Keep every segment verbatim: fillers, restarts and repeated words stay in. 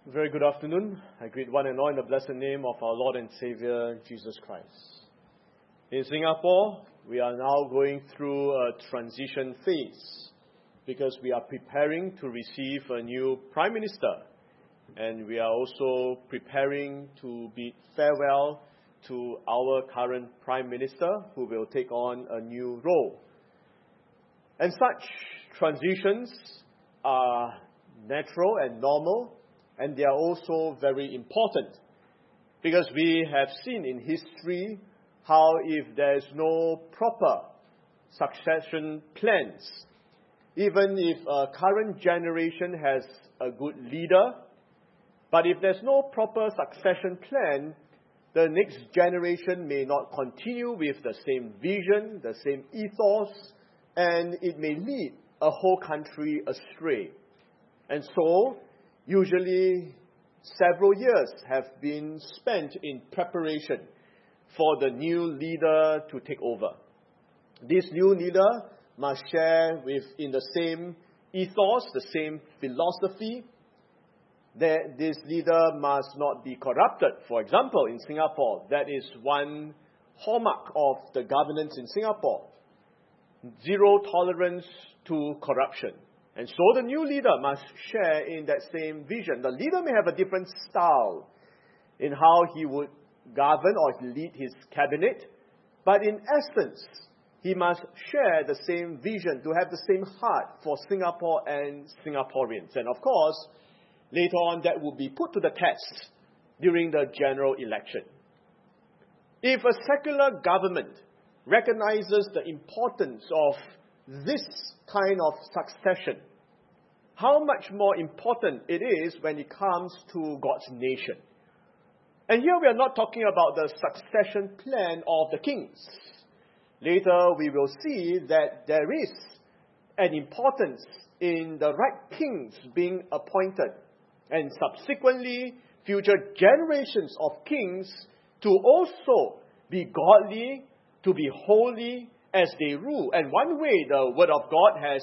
Very good afternoon. I greet one and all in the blessed name of our Lord and Savior, Jesus Christ. In Singapore, we are now going through a transition phase because we are preparing to receive a new Prime Minister. And we are also preparing to bid farewell to our current Prime Minister who will take on a new role. And such transitions are natural and normal, and they are also very important because we have seen in history how if there is no proper succession plans, even if a current generation has a good leader, but if there's no proper succession plan, the next generation may not continue with the same vision, the same ethos, and it may lead a whole country astray. And so, usually, several years have been spent in preparation for the new leader to take over. This new leader must share with in the same ethos, the same philosophy. That this leader must not be corrupted. For example, in Singapore, that is one hallmark of the governance in Singapore. Zero tolerance to corruption. And so the new leader must share in that same vision. The leader may have a different style in how he would govern or lead his cabinet, but in essence, he must share the same vision, to have the same heart for Singapore and Singaporeans. And of course, later on that will be put to the test during the general election. If a secular government recognizes the importance of this kind of succession, how much more important it is when it comes to God's nation. And here we are not talking about the succession plan of the kings. Later we will see that there is an importance in the right kings being appointed, and subsequently future generations of kings to also be godly, to be holy as they rule. And one way the Word of God has,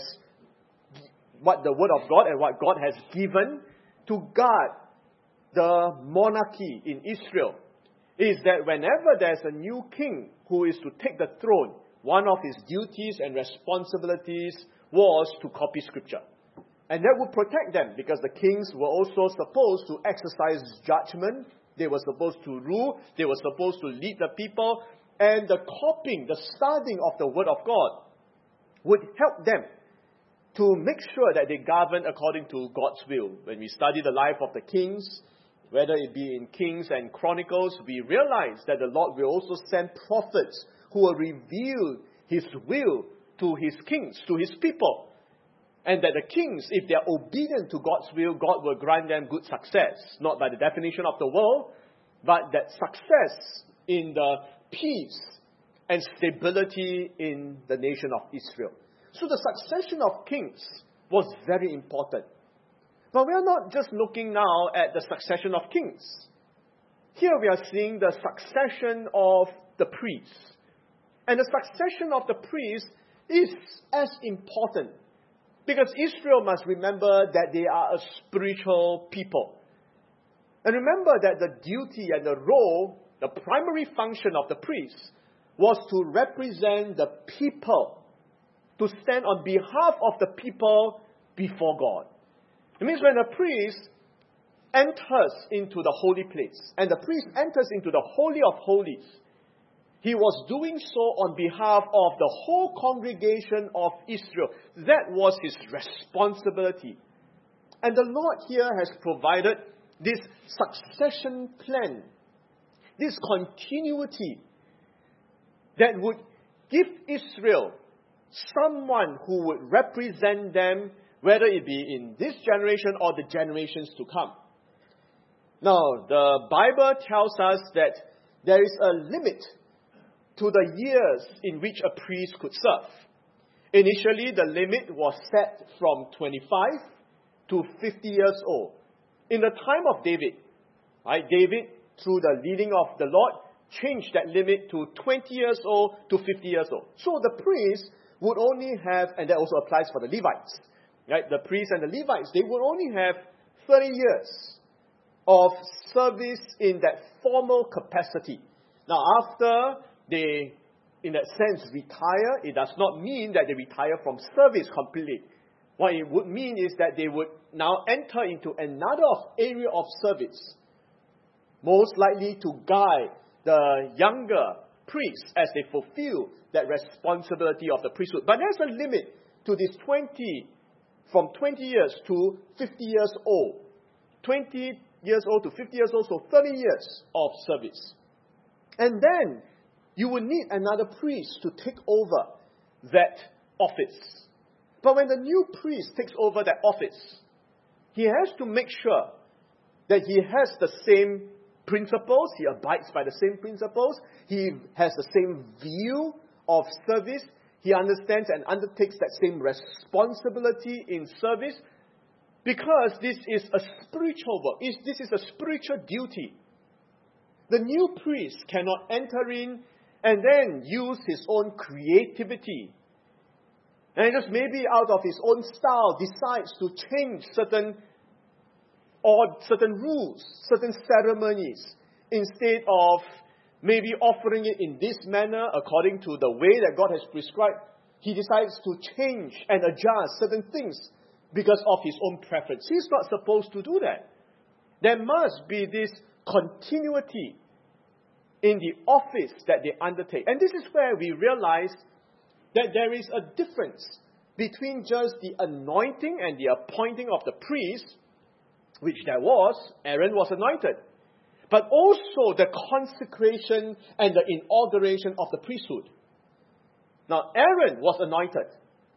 what the Word of God and what God has given to guard the monarchy in Israel is that whenever there's a new king who is to take the throne, one of his duties and responsibilities was to copy Scripture. And that would protect them because the kings were also supposed to exercise judgment. They were supposed to rule. They were supposed to lead the people. And the copying, the studying of the Word of God would help them to make sure that they govern according to God's will. When we study the life of the kings, whether it be in Kings and Chronicles, we realize that the Lord will also send prophets who will reveal His will to His kings, to His people. And that the kings, if they are obedient to God's will, God will grant them good success. Not by the definition of the world, but that success in the peace and stability in the nation of Israel. So the succession of kings was very important. But we are not just looking now at the succession of kings. Here we are seeing the succession of the priests. And the succession of the priests is as important, because Israel must remember that they are a spiritual people. And remember that the duty and the role, the primary function of the priest was to represent the people, to stand on behalf of the people before God. It means when a priest enters into the holy place, and the priest enters into the Holy of Holies, he was doing so on behalf of the whole congregation of Israel. That was his responsibility. And the Lord here has provided this succession plan, this continuity that would give Israel someone who would represent them, whether it be in this generation or the generations to come. Now, the Bible tells us that there is a limit to the years in which a priest could serve. Initially, the limit was set from twenty-five to fifty years old. In the time of David, right, David, through the leading of the Lord, changed that limit to twenty years old to fifty years old. So the priest would only have, and that also applies for the Levites, right? The priests and the Levites, they would only have thirty years of service in that formal capacity. Now, after they, in that sense, retire, it does not mean that they retire from service completely. What it would mean is that they would now enter into another area of service, most likely to guide the younger priests as they fulfill that responsibility of the priesthood. But there's a limit to this twenty, from twenty years to fifty years old. twenty years old to fifty years old, so thirty years of service. And then you will need another priest to take over that office. But when the new priest takes over that office, he has to make sure that he has the same principles, he abides by the same principles, he has the same view of service, he understands and undertakes that same responsibility in service, because this is a spiritual work. This is a spiritual duty. The new priest cannot enter in and then use his own creativity and just maybe out of his own style decides to change certain or certain rules, certain ceremonies, instead of maybe offering it in this manner according to the way that God has prescribed. He decides to change and adjust certain things because of his own preference. He's not supposed to do that. There must be this continuity in the office that they undertake. And this is where we realize that there is a difference between just the anointing and the appointing of the priest, which there was. Aaron was anointed. But also the consecration and the inauguration of the priesthood. Now, Aaron was anointed,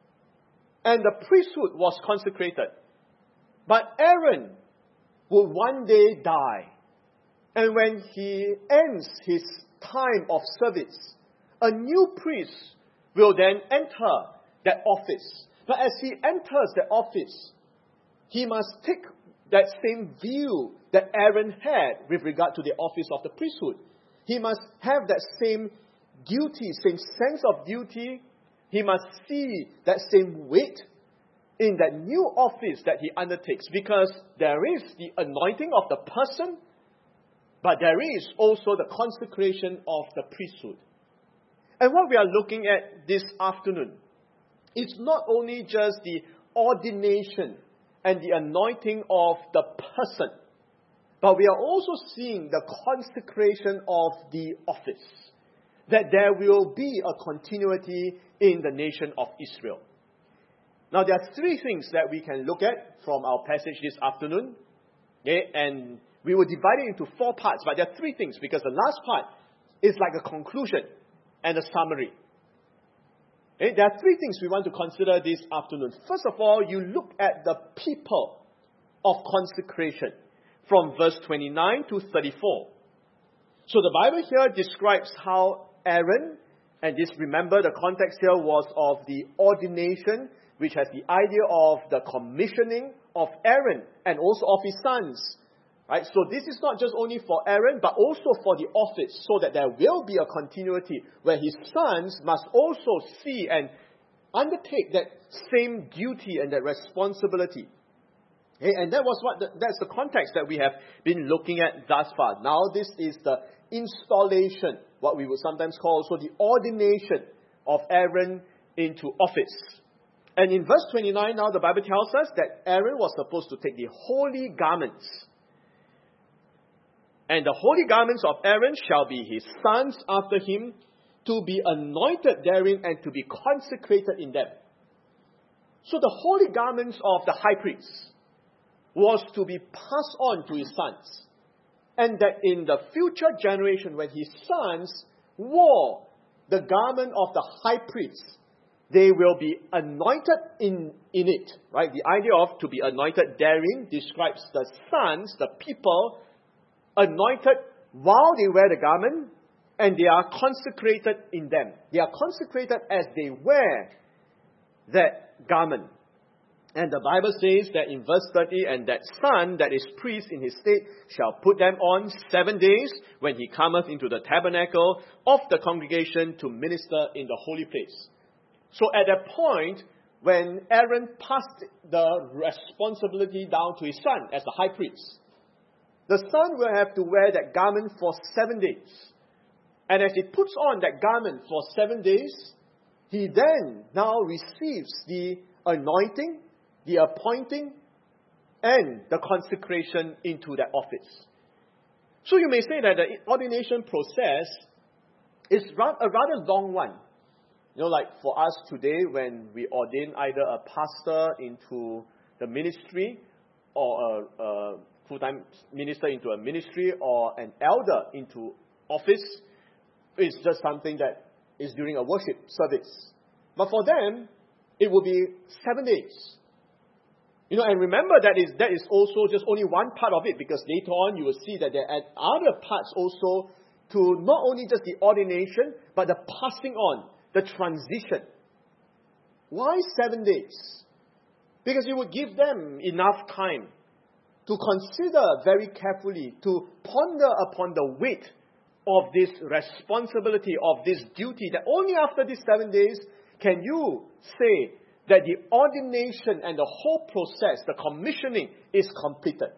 and the priesthood was consecrated. But Aaron will one day die. And when he ends his time of service, a new priest will then enter that office. But as he enters the office, he must take that same view that Aaron had with regard to the office of the priesthood. He must have that same duty, same sense of duty. He must see that same weight in that new office that he undertakes, because there is the anointing of the person, but there is also the consecration of the priesthood. And what we are looking at this afternoon is not only just the ordination and the anointing of the person, but we are also seeing the consecration of the office, that there will be a continuity in the nation of Israel. Now, there are three things that we can look at from our passage this afternoon. Okay? And we will divide it into four parts, but there are three things, because the last part is like a conclusion and a summary. Okay? There are three things we want to consider this afternoon. First of all, you look at the people of consecration from verse twenty-nine to thirty-four. So the Bible here describes how Aaron, and this, remember, the context here was of the ordination, which has the idea of the commissioning of Aaron and also of his sons. Right? So this is not just only for Aaron, but also for the office, so that there will be a continuity where his sons must also see and undertake that same duty and that responsibility. Okay? And that was what the, that's the context that we have been looking at thus far. Now this is the installation, what we would sometimes call also the ordination of Aaron into office. And in verse twenty-nine now, the Bible tells us that Aaron was supposed to take the holy garments. And the holy garments of Aaron shall be his sons after him, to be anointed therein and to be consecrated in them. So the holy garments of the high priest was to be passed on to his sons. And that in the future generation, when his sons wore the garment of the high priest, they will be anointed in, in it. Right? The idea of to be anointed therein describes the sons, the people, anointed while they wear the garment, and they are consecrated in them. They are consecrated as they wear that garment. And the Bible says that in verse thirty, and that son that is priest in his state shall put them on seven days when he cometh into the tabernacle of the congregation to minister in the holy place. So at that point, when Aaron passed the responsibility down to his son as the high priest, the son will have to wear that garment for seven days. And as he puts on that garment for seven days, he then now receives the anointing, the appointing, and the consecration into that office. So you may say that the ordination process is a rather long one. You know, like for us today, when we ordain either a pastor into the ministry, or a, a full-time minister into a ministry, or an elder into office, it's just something that is during a worship service. But for them, it will be seven days. You know, and remember that is that is also just only one part of it, because later on you will see that there are other parts also to not only just the ordination, but the passing on, the transition. Why seven days? Because it would give them enough time to consider very carefully, to ponder upon the weight of this responsibility, of this duty, that only after these seven days can you say that the ordination and the whole process, the commissioning, is completed.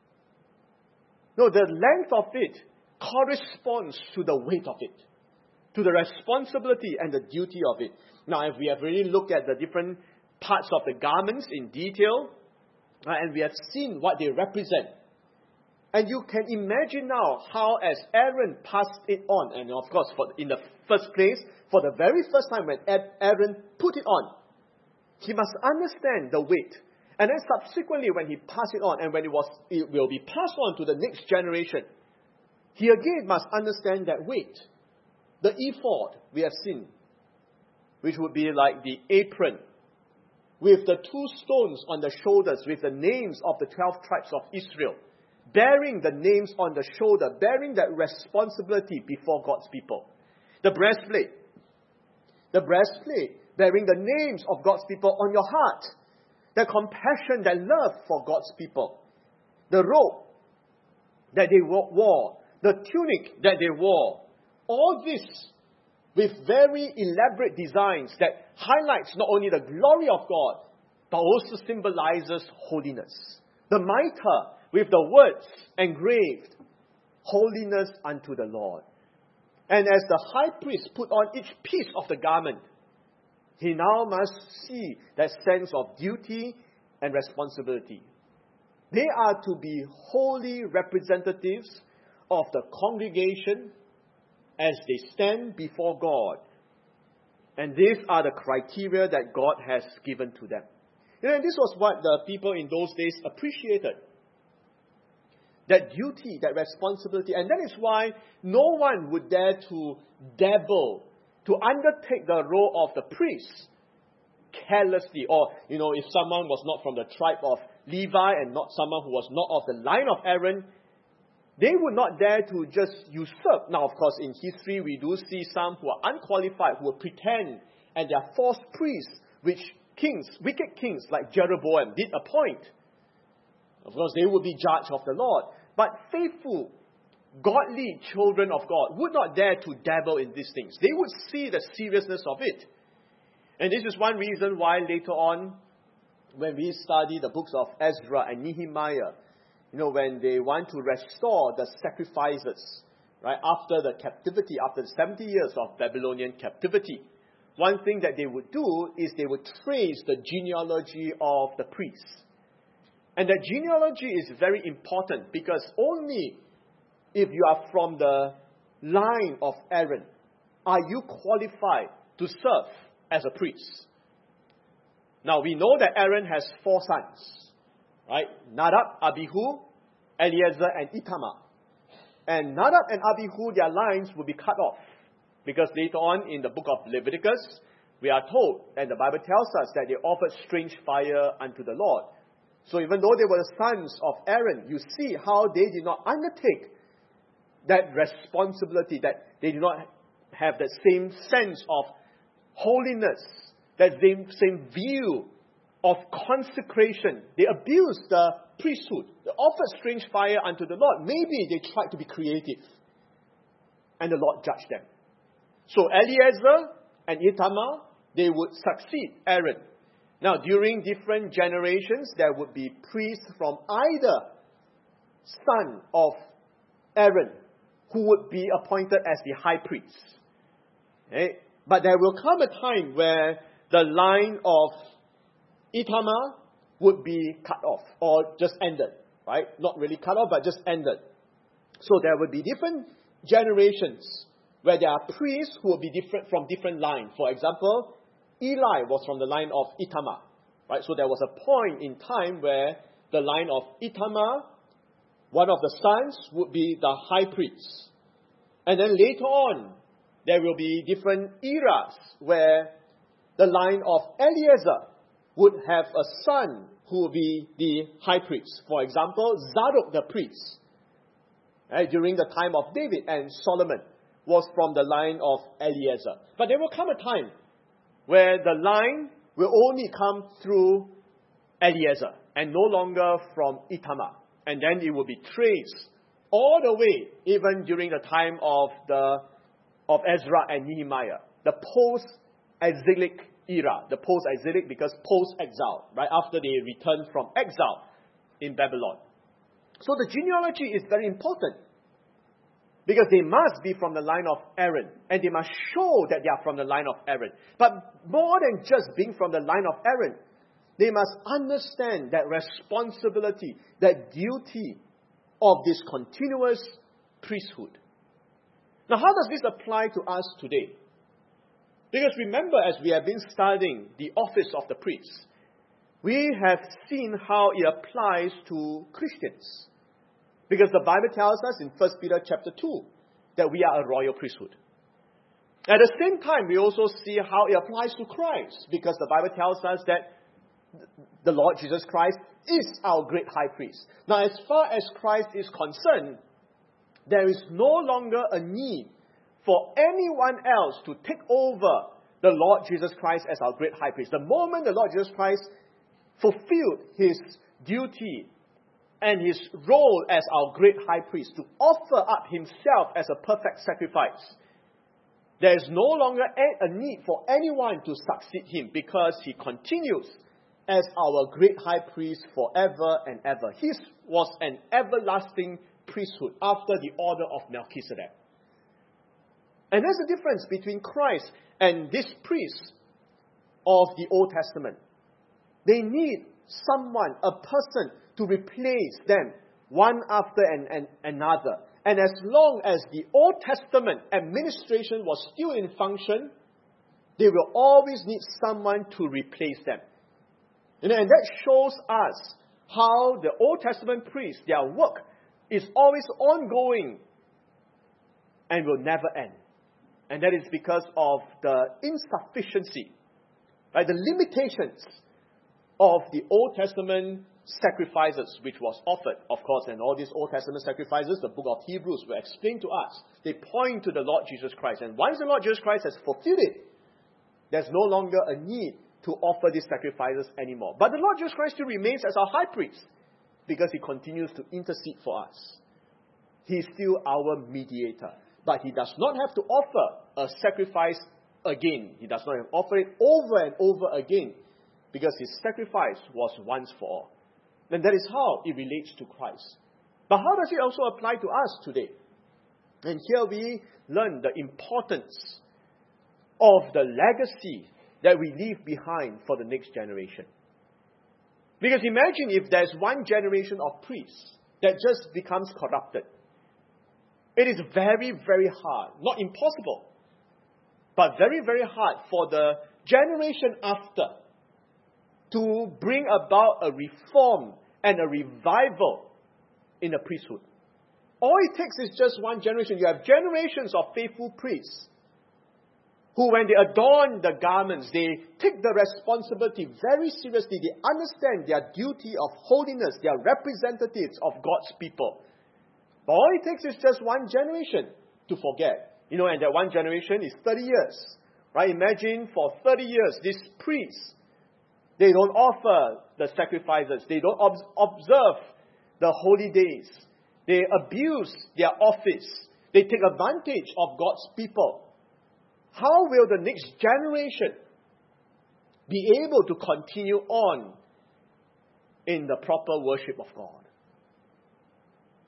No, the length of it corresponds to the weight of it, to the responsibility and the duty of it. Now, if we have really looked at the different parts of the garments in detail, uh, and we have seen what they represent, and you can imagine now how, as Aaron passed it on, and of course, for, in the first place, for the very first time when Aaron put it on, he must understand the weight. And then subsequently, when he passed it on, and when it was, it will be passed on to the next generation, he again must understand that weight. The ephod, we have seen, which would be like the apron, with the two stones on the shoulders, with the names of the twelve tribes of Israel, bearing the names on the shoulder, bearing that responsibility before God's people. The breastplate, the breastplate, bearing the names of God's people on your heart, the compassion, that love for God's people. The robe that they wore, the tunic that they wore, all this with very elaborate designs that highlights not only the glory of God, but also symbolizes holiness. The mitre with the words engraved, holiness unto the Lord. And as the high priest put on each piece of the garment, he now must see that sense of duty and responsibility. They are to be holy representatives of the congregation as they stand before God. And these are the criteria that God has given to them. You know, and this was what the people in those days appreciated. That duty, that responsibility. And that is why no one would dare to dabble, to undertake the role of the priest carelessly. Or, you know, if someone was not from the tribe of Levi and not someone who was not of the line of Aaron, they would not dare to just usurp. Now, of course, in history, we do see some who are unqualified, who will pretend, and they are false priests, which kings, wicked kings like Jeroboam did appoint. Of course, they would be judged of the Lord. But faithful, godly children of God would not dare to dabble in these things. They would see the seriousness of it. And this is one reason why later on, when we study the books of Ezra and Nehemiah, you know, when they want to restore the sacrifices, right, after the captivity, after the seventy years of Babylonian captivity, one thing that they would do is they would trace the genealogy of the priests. And that genealogy is very important, because only if you are from the line of Aaron are you qualified to serve as a priest. Now, we know that Aaron has four sons, right? Nadab, Abihu, Eleazar, and Ithamar. And Nadab and Abihu, their lines will be cut off, because later on in the book of Leviticus, we are told, and the Bible tells us, that they offered strange fire unto the Lord. So even though they were the sons of Aaron, you see how they did not undertake that responsibility, that they did not have that same sense of holiness, that same, same view of consecration. They abused the priesthood. They offered strange fire unto the Lord. Maybe they tried to be creative, and the Lord judged them. So Eleazar and Ithamar, they would succeed Aaron. Now, during different generations, there would be priests from either son of Aaron who would be appointed as the high priest. Okay? But there will come a time where the line of Ithamar would be cut off or just ended. Right? Not really cut off, but just ended. So there will be different generations where there are priests who will be different from different lines. For example, Eli was from the line of Ithamar. Right? So there was a point in time where the line of Ithamar, one of the sons, would be the high priest. And then later on, there will be different eras where the line of Eleazar would have a son who will be the high priest. For example, Zadok the priest, right, during the time of David and Solomon, was from the line of Eleazar. But there will come a time where the line will only come through Eleazar and no longer from Ithamar. And then it will be traced all the way, even during the time of the of Ezra and Nehemiah, the post-exilic era, the post-exilic because post-exile, right, after they returned from exile in Babylon. So the genealogy is very important because they must be from the line of Aaron and they must show that they are from the line of Aaron. But more than just being from the line of Aaron, they must understand that responsibility, that duty of this continuous priesthood. Now, how does this apply to us today? Because remember, as we have been studying the office of the priest, we have seen how it applies to Christians. Because the Bible tells us in First Peter chapter two that we are a royal priesthood. At the same time, we also see how it applies to Christ. Because the Bible tells us that the Lord Jesus Christ is our great high priest. Now, as far as Christ is concerned, there is no longer a need for anyone else to take over the Lord Jesus Christ as our great high priest. The moment the Lord Jesus Christ fulfilled his duty and his role as our great high priest to offer up himself as a perfect sacrifice, there is no longer a need for anyone to succeed him because he continues as our great high priest forever and ever. His was an everlasting priesthood after the order of Melchizedek. And there's a difference between Christ and this priest of the Old Testament. They need someone, a person, to replace them one after an, an, another. And as long as the Old Testament administration was still in function, they will always need someone to replace them. You know, and that shows us how the Old Testament priests, their work is always ongoing and will never end. And that is because of the insufficiency, right, the limitations of the Old Testament sacrifices which was offered, of course, and all these Old Testament sacrifices, the book of Hebrews will explain to us. They point to the Lord Jesus Christ. And once the Lord Jesus Christ has fulfilled it, there's no longer a need to offer these sacrifices anymore. But the Lord Jesus Christ still remains as our high priest because he continues to intercede for us. He is still our mediator. But he does not have to offer a sacrifice again. He does not have to offer it over and over again because his sacrifice was once for all. And that is how it relates to Christ. But how does it also apply to us today? And here we learn the importance of the legacy that we leave behind for the next generation. Because imagine if there's one generation of priests that just becomes corrupted. It is very, very hard, not impossible, but very, very hard for the generation after to bring about a reform and a revival in the priesthood. All it takes is just one generation. You have generations of faithful priests who, when they adorn the garments, they take the responsibility very seriously. They understand their duty of holiness. They are representatives of God's people. But all it takes is just one generation to forget. You know, and that one generation is thirty years. Right? Imagine for thirty years, these priests, they don't offer the sacrifices. They don't ob- observe the holy days. They abuse their office. They take advantage of God's people. How will the next generation be able to continue on in the proper worship of God?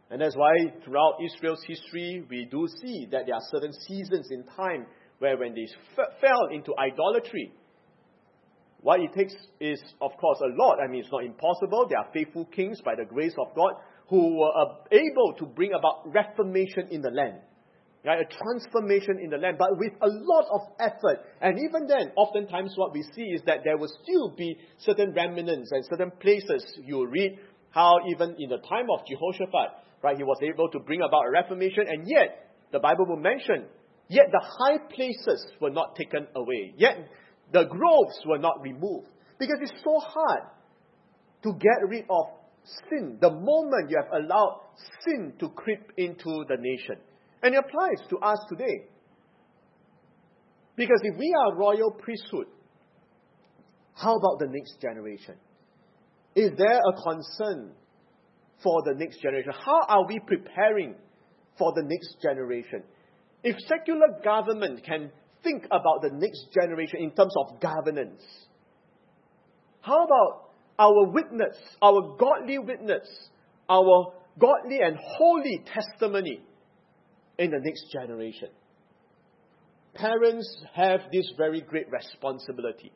And that's why throughout Israel's history, we do see that there are certain seasons in time where when they f- fell into idolatry, what it takes is, of course, a lot. I mean, it's not impossible. There are faithful kings by the grace of God who were uh, able to bring about reformation in the land. Right? A transformation in the land, but with a lot of effort. And even then, oftentimes what we see is that there will still be certain remnants and certain places. You read how even in the time of Jehoshaphat, right, he was able to bring about a reformation, and yet, the Bible will mention, yet the high places were not taken away. Yet the groves were not removed. Because it's so hard to get rid of sin the moment you have allowed sin to creep into the nation. And it applies to us today. Because if we are royal priesthood, how about the next generation? Is there a concern for the next generation? How are we preparing for the next generation? If secular government can think about the next generation in terms of governance, how about our witness, our godly witness, our godly and holy testimony in the next generation? Parents have this very great responsibility.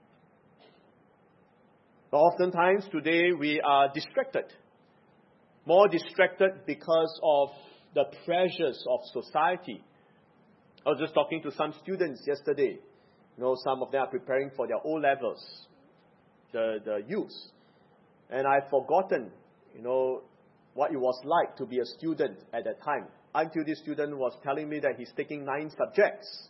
But oftentimes today we are distracted. More distracted because of the pressures of society. I was just talking to some students yesterday. You know, some of them are preparing for their O-levels, the, the youths. And I've forgotten, you know, what it was like to be a student at that time. Until this student was telling me that he's taking nine subjects.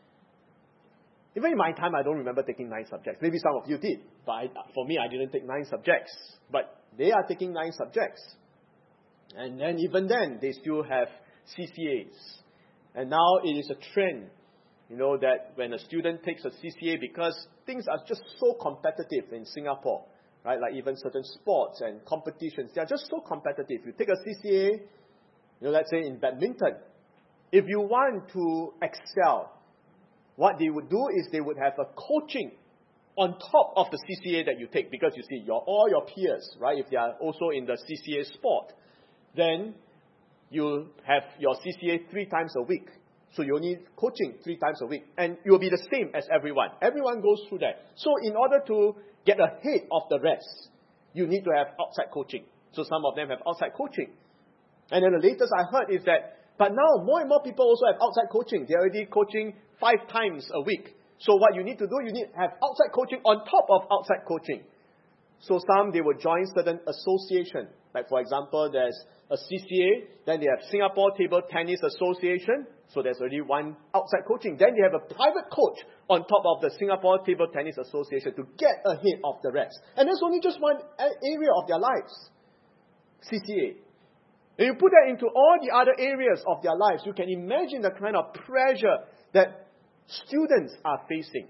Even in my time, I don't remember taking nine subjects. Maybe some of you did. But I, for me, I didn't take nine subjects. But they are taking nine subjects. And then even then, they still have C C As. And now it is a trend, you know, that when a student takes a C C A, because things are just so competitive in Singapore, right? Like even certain sports and competitions, they are just so competitive. You take a C C A, you know, let's say in badminton, if you want to excel, what they would do is they would have a coaching on top of the C C A that you take, because you see, your all your peers, right, if they are also in the C C A sport, then you have your C C A three times a week. So you need coaching three times a week. And it will be the same as everyone. Everyone goes through that. So in order to get ahead of the rest, you need to have outside coaching. So some of them have outside coaching. And then the latest I heard is that, but now more and more people also have outside coaching. They're already coaching five times a week. So what you need to do, you need to have outside coaching on top of outside coaching. So some, they will join certain association. Like for example, there's a C C A, then they have Singapore Table Tennis Association. So there's already one outside coaching. Then they have a private coach on top of the Singapore Table Tennis Association to get ahead of the rest. And that's only just one area of their lives. C C A. And you put that into all the other areas of their lives, you can imagine the kind of pressure that students are facing.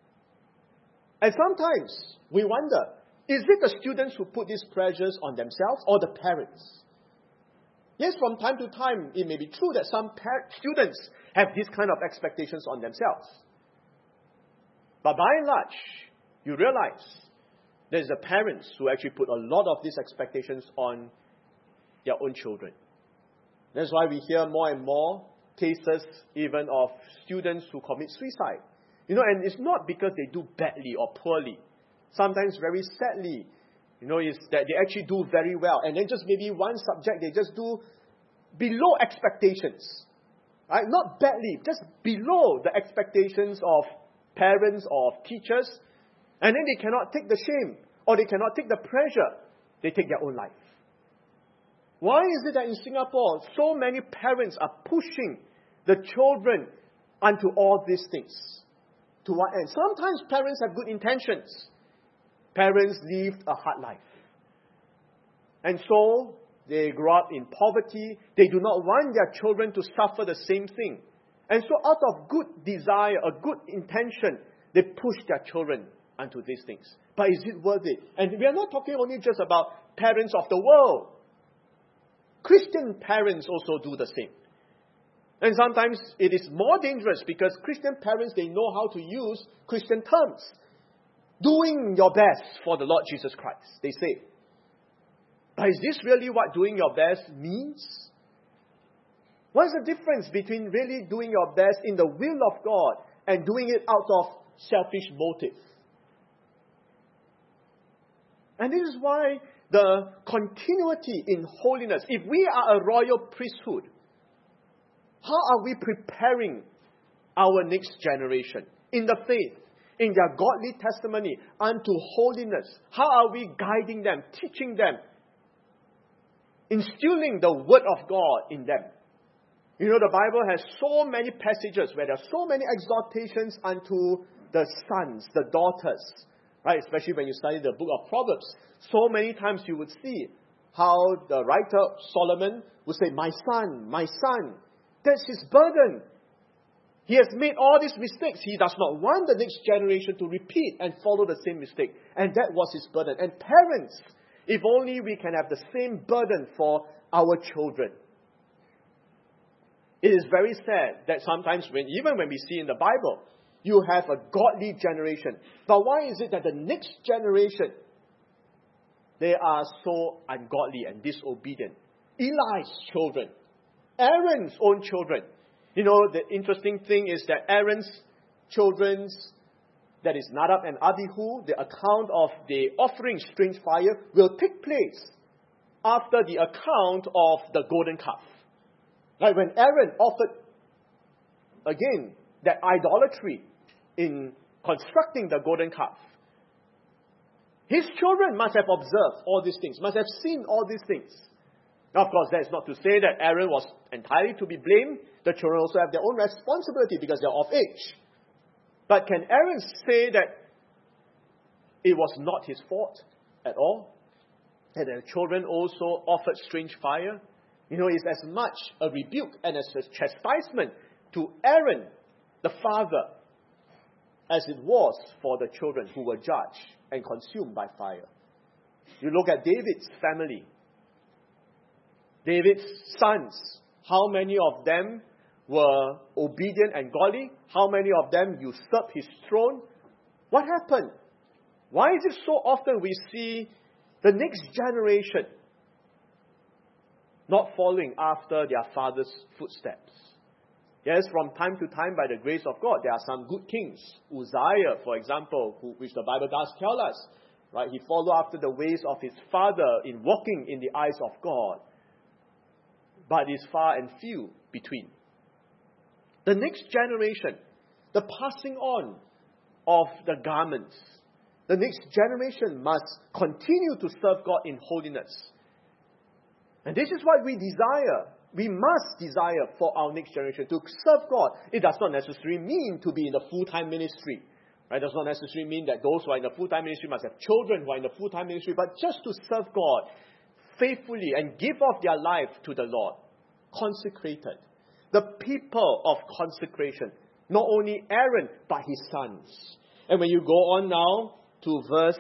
And sometimes we wonder, is it the students who put these pressures on themselves or the parents? Yes, from time to time, it may be true that some par- students have these kind of expectations on themselves. But by and large, you realize there's the parents who actually put a lot of these expectations on their own children. That's why we hear more and more cases even of students who commit suicide. You know, and it's not because they do badly or poorly. Sometimes very sadly, you know, is that they actually do very well. And then just maybe one subject, they just do below expectations. Right? Not badly, just below the expectations of parents or of teachers. And then they cannot take the shame or they cannot take the pressure. They take their own life. Why is it that in Singapore, so many parents are pushing the children onto all these things? To what end? Sometimes parents have good intentions. Parents lived a hard life. And so, they grow up in poverty. They do not want their children to suffer the same thing. And so, out of good desire, a good intention, they push their children onto these things. But is it worth it? And we are not talking only just about parents of the world. Christian parents also do the same. And sometimes it is more dangerous because Christian parents, they know how to use Christian terms. Doing your best for the Lord Jesus Christ, they say. But is this really what doing your best means? What is the difference between really doing your best in the will of God and doing it out of selfish motive? And this is why the continuity in holiness, if we are a royal priesthood, how are we preparing our next generation in the faith, in their godly testimony unto holiness? How are we guiding them, teaching them, instilling the word of God in them? You know, the Bible has so many passages where there are so many exhortations unto the sons, the daughters, right? Especially when you study the book of Proverbs. So many times you would see how the writer Solomon would say, my son, my son. That's his burden. He has made all these mistakes. He does not want the next generation to repeat and follow the same mistake. And that was his burden. And parents, if only we can have the same burden for our children. It is very sad that sometimes when, even when we see in the Bible, you have a godly generation. But why is it that the next generation, they are so ungodly and disobedient? Eli's children, Aaron's own children. You know, the interesting thing is that Aaron's children's, that is Nadab and Abihu, the account of the offering strange fire will take place after the account of the golden calf. Like when Aaron offered, again, that idolatry in constructing the golden calf, his children must have observed all these things, must have seen all these things. Now, of course, that's not to say that Aaron was entirely to be blamed. The children also have their own responsibility because they're of age. But can Aaron say that it was not his fault at all? And the children also offered strange fire? You know, it's as much a rebuke and as a chastisement to Aaron, the father, as it was for the children who were judged and consumed by fire. You look at David's family. David's sons, how many of them were obedient and godly? How many of them usurped his throne? What happened? Why is it so often we see the next generation not following after their father's footsteps? Yes, from time to time, by the grace of God, there are some good kings. Uzziah, for example, who, which the Bible does tell us, right? He followed after the ways of his father in walking in the eyes of God. But it is far and few between. The next generation, the passing on of the garments, the next generation must continue to serve God in holiness. And this is what we desire. We must desire for our next generation to serve God. It does not necessarily mean to be in the full-time ministry. Right? It does not necessarily mean that those who are in the full-time ministry must have children who are in the full-time ministry, but just to serve God faithfully and give off their life to the Lord. Consecrated. The people of consecration. Not only Aaron, but his sons. And when you go on now to verse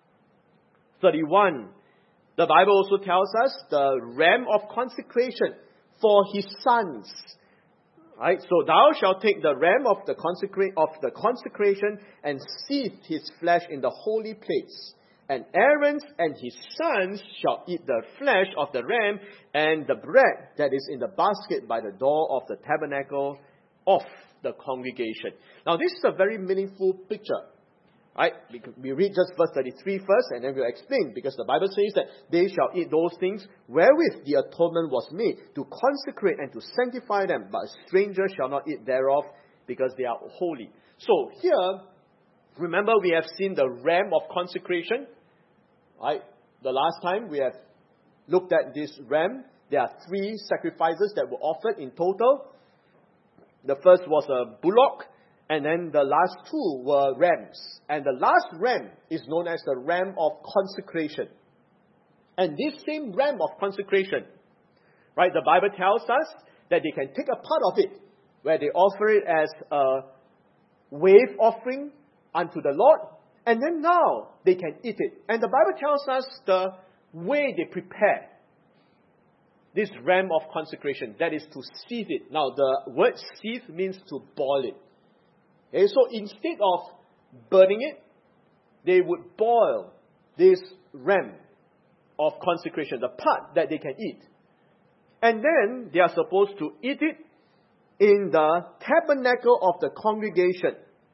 thirty-one, the Bible also tells us the ram of consecration for his sons. Right? So thou shalt take the ram of the consecra- of the consecration and seethe his flesh in the holy place. And Aaron and his sons shall eat the flesh of the ram and the bread that is in the basket by the door of the tabernacle of the congregation. Now this is a very meaningful picture. Right? We read just verse thirty-three first and then we'll explain, because the Bible says that they shall eat those things wherewith the atonement was made, to consecrate and to sanctify them, but a stranger shall not eat thereof, because they are holy. So here, remember we have seen the ram of consecration. Right? The last time we have looked at this ram, there are three sacrifices that were offered in total. The first was a bullock, and then the last two were rams. And the last ram is known as the ram of consecration. And this same ram of consecration, right, the Bible tells us that they can take a part of it, where they offer it as a wave offering unto the Lord, and then now they can eat it. And the Bible tells us the way they prepare this ram of consecration, that is to seethe it. Now the word seethe means to boil it. Okay, so instead of burning it, they would boil this ram of consecration, the part that they can eat. And then they are supposed to eat it in the tabernacle of the congregation.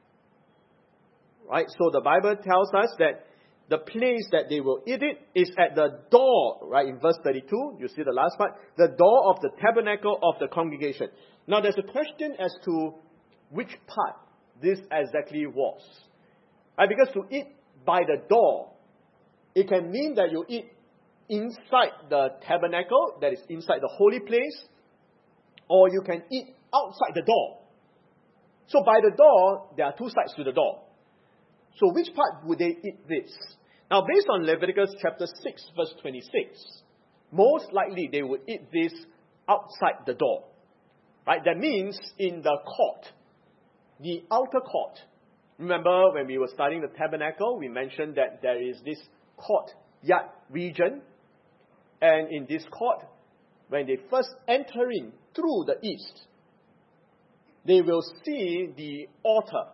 Right? So the Bible tells us that the place that they will eat it is at the door, right? In verse thirty-two, you see the last part, the door of the tabernacle of the congregation. Now there's a question as to which part this exactly was. Right? Because to eat by the door, it can mean that you eat inside the tabernacle, that is inside the holy place, or you can eat outside the door. So by the door, there are two sides to the door. So which part would they eat this? Now based on Leviticus chapter six verse twenty-six, most likely they would eat this outside the door. Right? That means in the court, the outer court. Remember when we were studying the tabernacle, we mentioned that there is this courtyard region. And in this court, when they first enter in through the east, they will see the altar.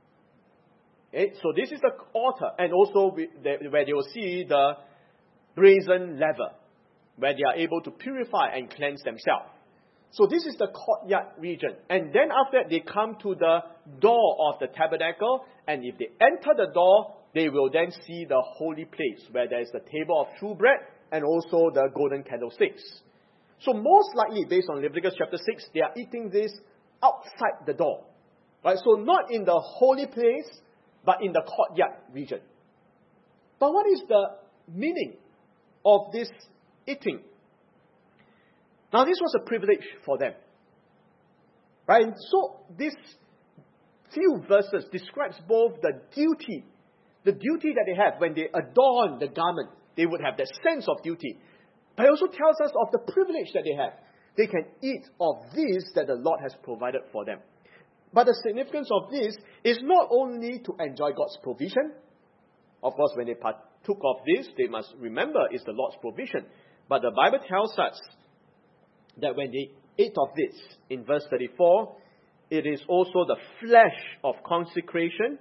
Okay? So this is the altar, and also where they will see the brazen laver, where they are able to purify and cleanse themselves. So this is the courtyard region. And then after that, they come to the door of the tabernacle, and if they enter the door, they will then see the holy place, where there is the table of true bread, and also the golden candlesticks. So most likely, based on Leviticus chapter six, they are eating this outside the door. Right? So not in the holy place, but in the courtyard region. But what is the meaning of this eating? Now this was a privilege for them. Right? And so this few verses describes both the duty, the duty that they have when they adorn the garment. They would have that sense of duty. But it also tells us of the privilege that they have. They can eat of this that the Lord has provided for them. But the significance of this is not only to enjoy God's provision. Of course, when they partook of this, they must remember it's the Lord's provision. But the Bible tells us that when they ate of this, in verse thirty-four, it is also the flesh of consecration.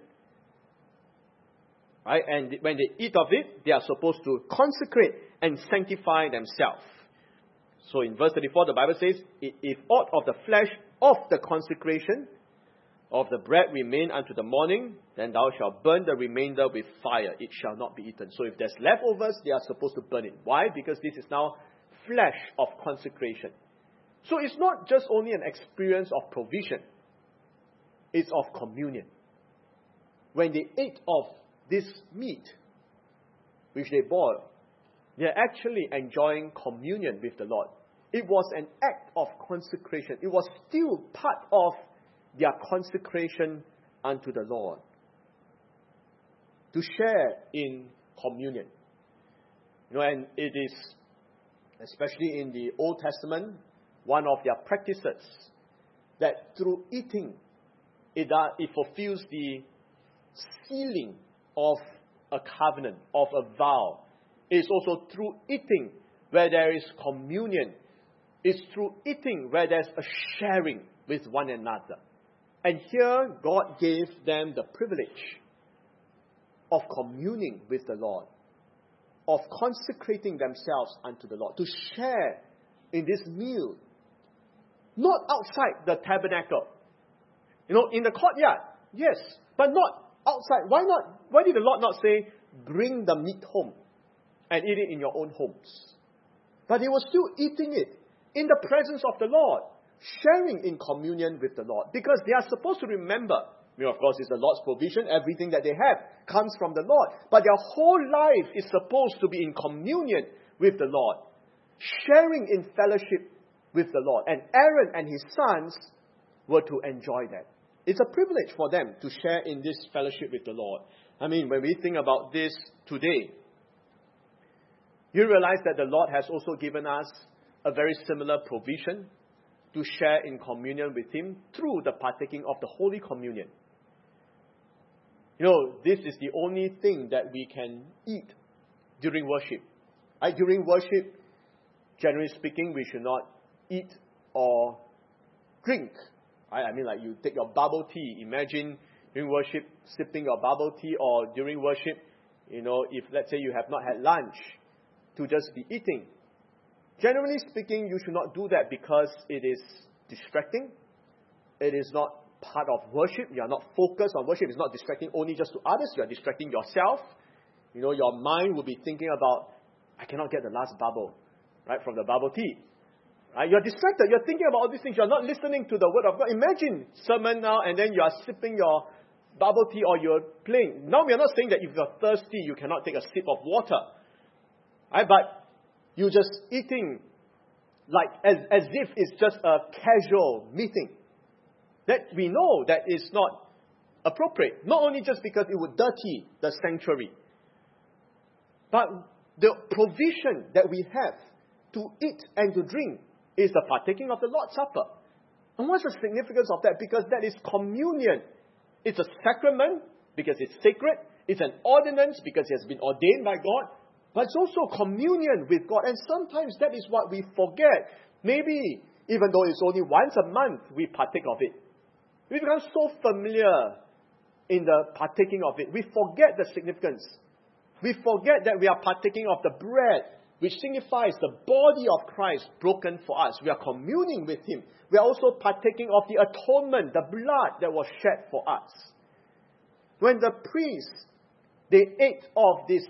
Right? And when they eat of it, they are supposed to consecrate and sanctify themselves. So in verse thirty-four, the Bible says, if aught of the flesh of the consecration of the bread remain unto the morning, then thou shalt burn the remainder with fire. It shall not be eaten. So if there's leftovers, they are supposed to burn it. Why? Because this is now flesh of consecration. So it's not just only an experience of provision. It's of communion. When they ate of this meat, which they boil, they're actually enjoying communion with the Lord. It was an act of consecration. It was still part of their consecration unto the Lord. To share in communion. You know, and it is, especially in the Old Testament, one of their practices, that through eating, it, uh, it fulfills the sealing of a covenant, of a vow. It's also through eating where there is communion. It's through eating where there's a sharing with one another. And here, God gave them the privilege of communing with the Lord, of consecrating themselves unto the Lord, to share in this meal. Not outside the tabernacle. You know, in the courtyard, yes, but not outside. Why not? Why did the Lord not say, bring the meat home and eat it in your own homes? But they were still eating it in the presence of the Lord, sharing in communion with the Lord, because they are supposed to remember, you know, of course, it's the Lord's provision. Everything that they have comes from the Lord. But their whole life is supposed to be in communion with the Lord, sharing in fellowship with the Lord. And Aaron and his sons were to enjoy that. It's a privilege for them to share in this fellowship with the Lord. I mean, when we think about this today, you realize that the Lord has also given us a very similar provision to share in communion with Him through the partaking of the Holy Communion. You know, this is the only thing that we can eat during worship. Right? During worship, generally speaking, we should not eat or drink. Right? I mean, like you take your bubble tea. Imagine during worship sipping your bubble tea, or during worship, you know, if let's say you have not had lunch, to just be eating. Generally speaking, you should not do that because it is distracting. It is not part of worship. You are not focused on worship. It's not distracting only just to others. You are distracting yourself. You know, your mind will be thinking about, I cannot get the last bubble, right, from the bubble tea. Right? You're distracted. You're thinking about all these things. You're not listening to the word of God. Imagine sermon now and then you are sipping your bubble tea or you're playing. Now we are not saying that if you're thirsty, you cannot take a sip of water. Right? But you're just eating like as, as if it's just a casual meeting. That we know that is not appropriate. Not only just because it would dirty the sanctuary, but the provision that we have to eat and to drink is the partaking of the Lord's Supper. And what's the significance of that? Because that is communion. It's a sacrament because it's sacred. It's an ordinance because it has been ordained by God. But it's also communion with God. And sometimes that is what we forget. Maybe, even though it's only once a month, we partake of it. We become so familiar in the partaking of it. We forget the significance. We forget that we are partaking of the bread, which signifies the body of Christ broken for us. We are communing with Him. We are also partaking of the atonement, the blood that was shed for us. When the priests, they ate of this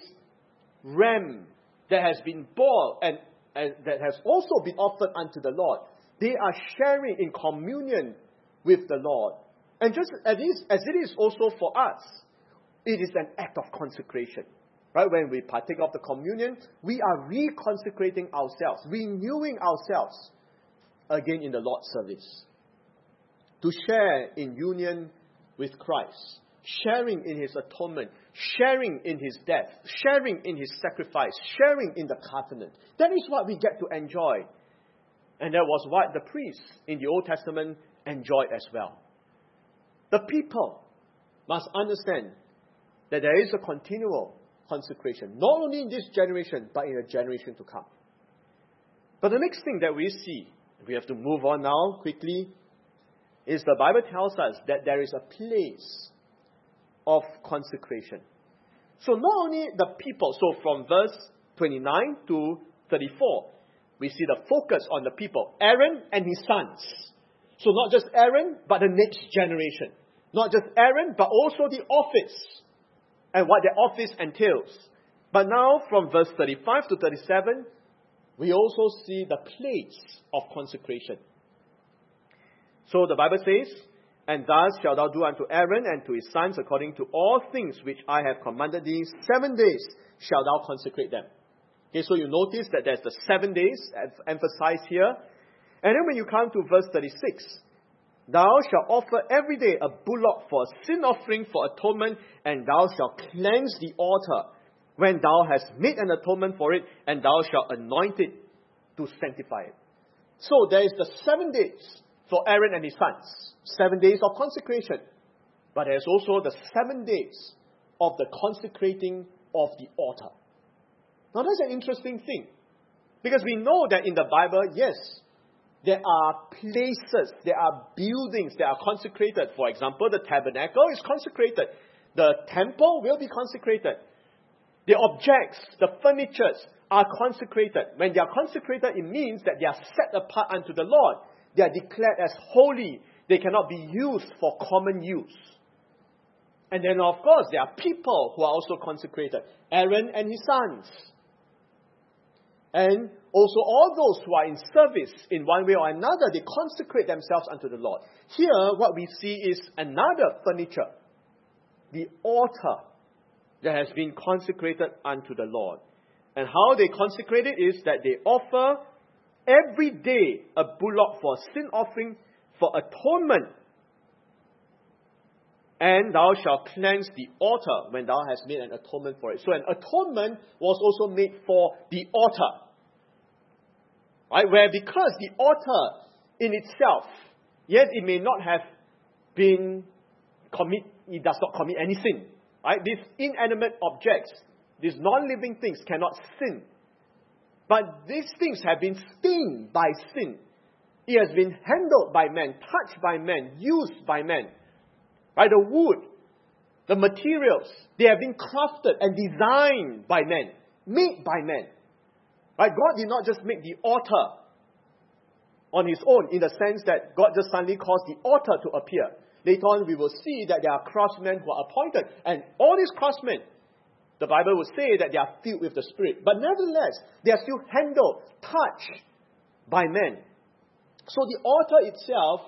ram that has been boiled and, and that has also been offered unto the Lord, they are sharing in communion with the Lord. And just as it is, as it is also for us, it is an act of consecration. Right? When we partake of the communion, we are reconsecrating ourselves, renewing ourselves again in the Lord's service. To share in union with Christ, sharing in His atonement, sharing in His death, sharing in His sacrifice, sharing in the covenant. That is what we get to enjoy. And that was what the priests in the Old Testament enjoyed as well. The people must understand that there is a continual consecration, not only in this generation, but in a generation to come. But the next thing that we see, we have to move on now quickly, is the Bible tells us that there is a place of consecration. So not only the people, so from verse twenty-nine to thirty-four, we see the focus on the people, Aaron and his sons. So not just Aaron, but the next generation. Not just Aaron, but also the office and what their office entails. But now from verse thirty-five to thirty-seven, we also see the place of consecration. So the Bible says, and thus shalt thou do unto Aaron and to his sons according to all things which I have commanded thee. Seven days shalt thou consecrate them. Okay, so you notice that there's the seven days emphasized here. And then when you come to verse thirty-six, thou shalt offer every day a bullock for a sin offering for atonement, and thou shalt cleanse the altar when thou hast made an atonement for it, and thou shalt anoint it to sanctify it. So there is the seven days for Aaron and his sons. Seven days of consecration. But there's also the seven days of the consecrating of the altar. Now that's an interesting thing. Because we know that in the Bible, yes, there are places, there are buildings that are consecrated. For example, the tabernacle is consecrated. The temple will be consecrated. The objects, the furnitures are consecrated. When they are consecrated, it means that they are set apart unto the Lord. They are declared as holy. They cannot be used for common use. And then, of course, there are people who are also consecrated. Aaron and his sons. And also all those who are in service in one way or another, they consecrate themselves unto the Lord. Here, what we see is another furniture. The altar that has been consecrated unto the Lord. And how they consecrate it is that they offer every day a bullock for a sin offering for atonement. And thou shalt cleanse the altar when thou hast made an atonement for it. So an atonement was also made for the altar. Right? Where because the altar in itself, yes, it may not have been commit, it does not commit any sin. Right? These inanimate objects, these non-living things cannot sin. But these things have been stained by sin. It has been handled by men, touched by men, used by men. Right? The wood, the materials, they have been crafted and designed by men, made by men. Right? God did not just make the altar on His own, in the sense that God just suddenly caused the altar to appear. Later on, we will see that there are craftsmen who are appointed. And all these craftsmen, the Bible will say that they are filled with the Spirit. But nevertheless, they are still handled, touched by men. So the altar itself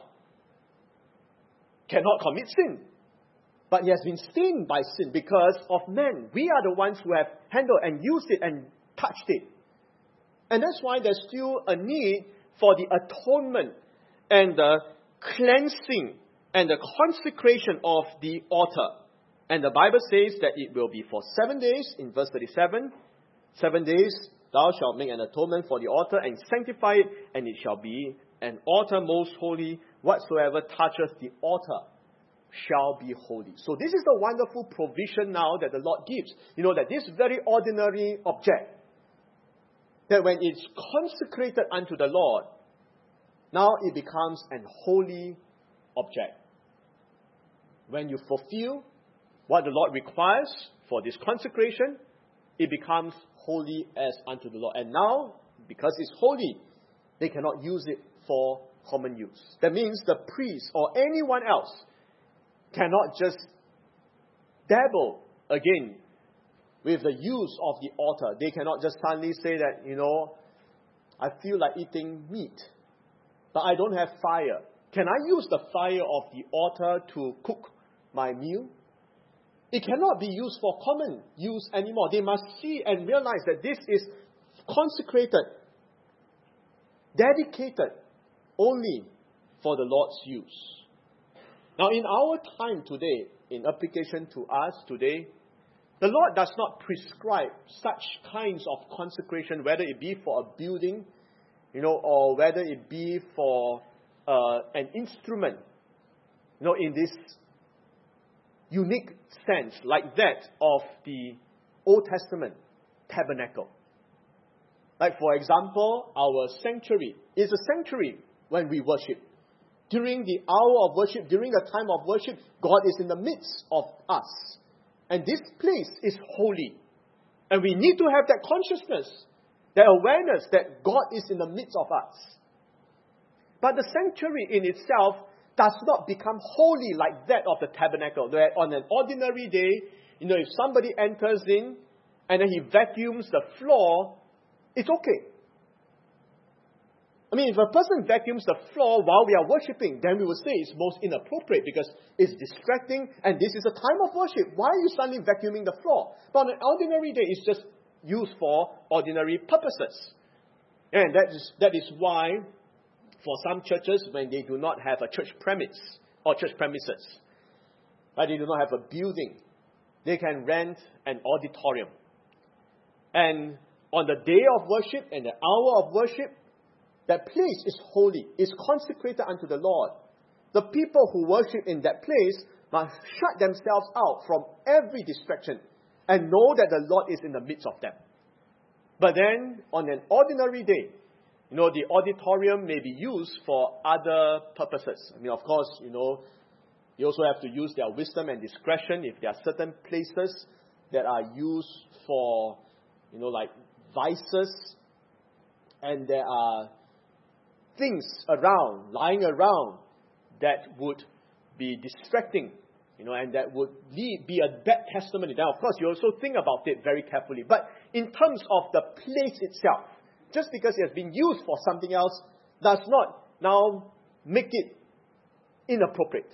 cannot commit sin. But it has been stained by sin because of men. We are the ones who have handled and used it and touched it. And that's why there's still a need for the atonement and the cleansing and the consecration of the altar. And the Bible says that it will be for seven days, in verse thirty-seven. Seven days, thou shalt make an atonement for the altar and sanctify it, and it shall be an altar most holy. Whatsoever toucheth the altar shall be holy. So this is the wonderful provision now that the Lord gives. You know, that this very ordinary object, that when it's consecrated unto the Lord, now it becomes an holy object. When you fulfill what the Lord requires for this consecration, it becomes holy as unto the Lord. And now, because it's holy, they cannot use it for common use. That means the priest or anyone else cannot just dabble again with the use of the altar. They cannot just suddenly say that, you know, I feel like eating meat, but I don't have fire. Can I use the fire of the altar to cook my meal? It cannot be used for common use anymore. They must see and realize that this is consecrated, dedicated only for the Lord's use. Now, in our time today, in application to us today, the Lord does not prescribe such kinds of consecration, whether it be for a building, you know, or whether it be for uh, an instrument, you know, in this unique sense, like that of the Old Testament tabernacle. Like, for example, our sanctuary is a sanctuary when we worship. During the hour of worship, during the time of worship, God is in the midst of us. And this place is holy. And we need to have that consciousness, that awareness that God is in the midst of us. But the sanctuary in itself does not become holy like that of the tabernacle. Where on an ordinary day, you know, if somebody enters in and then he vacuums the floor, it's okay. I mean, if a person vacuums the floor while we are worshiping, then we would say it's most inappropriate because it's distracting and this is a time of worship. Why are you suddenly vacuuming the floor? But on an ordinary day, it's just used for ordinary purposes. And that is, that is why for some churches, when they do not have a church premise or church premises, right, they do not have a building, they can rent an auditorium. And on the day of worship and the hour of worship, that place is holy, is consecrated unto the Lord. The people who worship in that place must shut themselves out from every distraction and know that the Lord is in the midst of them. But then, on an ordinary day, you know, the auditorium may be used for other purposes. I mean, of course, you know, you also have to use their wisdom and discretion if there are certain places that are used for, you know, like vices, and there are things around, lying around, that would be distracting, you know, and that would lead, be a bad testimony. Then, of course, you also think about it very carefully. But in terms of the place itself, just because it has been used for something else does not now make it inappropriate.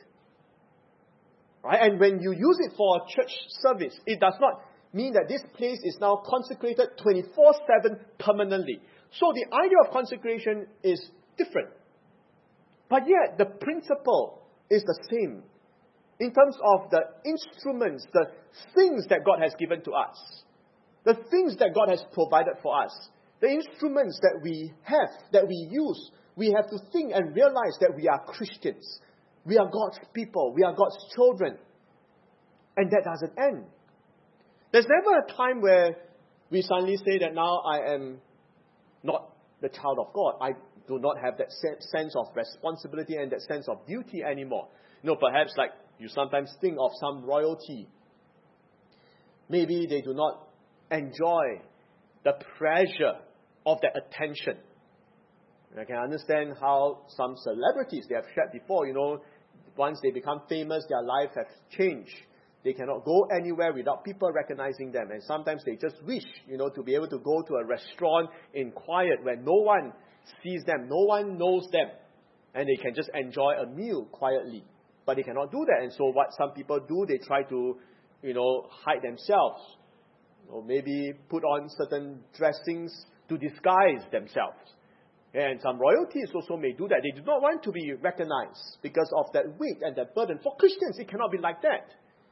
Right? And when you use it for a church service, it does not mean that this place is now consecrated twenty-four seven permanently. So the idea of consecration is different. But yet, the principle is the same in terms of the instruments, the things that God has given to us, the things that God has provided for us, the instruments that we have, that we use. We have to think and realize that we are Christians. We are God's people. We are God's children. And that doesn't end. There's never a time where we suddenly say that now I am not the child of God. I do not have that sense of responsibility and that sense of duty anymore. You know, perhaps like you sometimes think of some royalty. Maybe they do not enjoy the pleasure of that attention. And I can understand how some celebrities, they have shared before, you know, once they become famous, their life has changed. They cannot go anywhere without people recognizing them. And sometimes they just wish, you know, to be able to go to a restaurant in quiet where no one sees them, no one knows them. And they can just enjoy a meal quietly. But they cannot do that. And so what some people do, they try to, you know, hide themselves. Or maybe put on certain dressings to disguise themselves. And some royalties also may do that. They do not want to be recognized because of that weight and that burden. For Christians, it cannot be like that.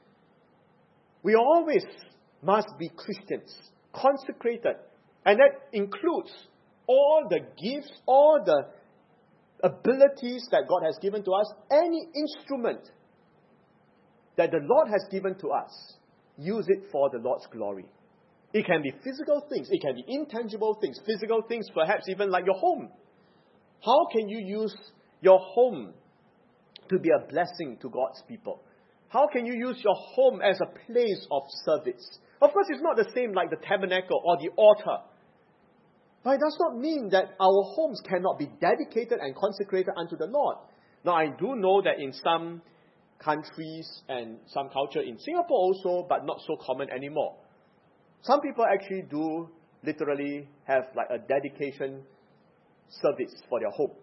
We always must be Christians, consecrated. And that includes all the gifts, all the abilities that God has given to us. Any instrument that the Lord has given to us, use it for the Lord's glory. It can be physical things. It can be intangible things. Physical things, perhaps even like your home. How can you use your home to be a blessing to God's people? How can you use your home as a place of service? Of course, it's not the same like the tabernacle or the altar. But it does not mean that our homes cannot be dedicated and consecrated unto the Lord. Now, I do know that in some countries and some culture in Singapore also, but not so common anymore. Some people actually do literally have like a dedication service for their home.